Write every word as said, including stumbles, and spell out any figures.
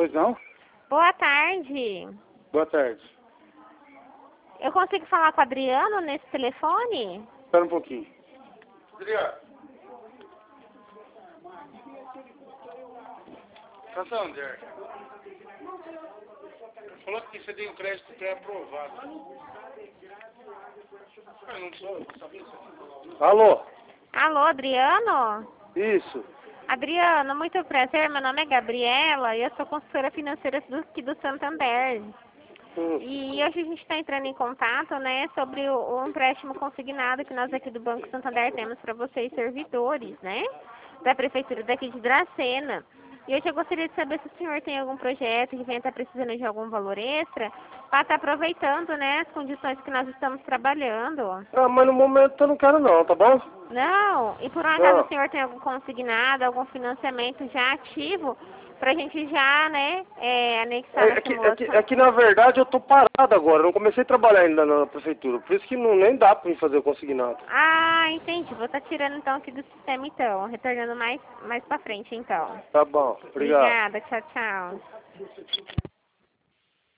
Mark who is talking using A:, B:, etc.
A: Pois não?
B: Boa tarde.
A: Boa tarde.
B: Eu consigo falar com o Adriano nesse telefone?
A: Espera um pouquinho. Adriano. Santander. Falou que você tem um crédito pré-aprovado. Eu não sou, eu sabia disso. Alô?
B: Alô, Adriano?
A: Isso.
B: Adriano, muito prazer. Meu nome é Gabriela e eu sou consultora financeira do, aqui do Santander.
A: Hum.
B: E hoje a gente está entrando em contato, né, sobre o, o empréstimo consignado que nós aqui do Banco Santander temos para vocês, servidores, né, da Prefeitura daqui de Dracena. E hoje eu gostaria de saber se o senhor tem algum projeto que venha estar precisando de algum valor extra para estar aproveitando, né, as condições que nós estamos trabalhando.
A: Ah, mas no momento eu não quero não, tá bom?
B: Não? E por um acaso
A: Não.
B: o senhor tem algum consignado, algum financiamento já ativo para a gente já, né, é, anexar
A: É,
B: na
A: é, que, é,
B: simulação?
A: que, é que na verdade eu tô parado agora, eu não comecei a trabalhar ainda na prefeitura, por isso que não, nem dá pra me fazer o consignado.
B: Ah, entendi. Vou estar tirando então aqui do sistema então, retornando mais, mais pra frente então.
A: Tá bom, obrigado.
B: Obrigada, tchau, tchau.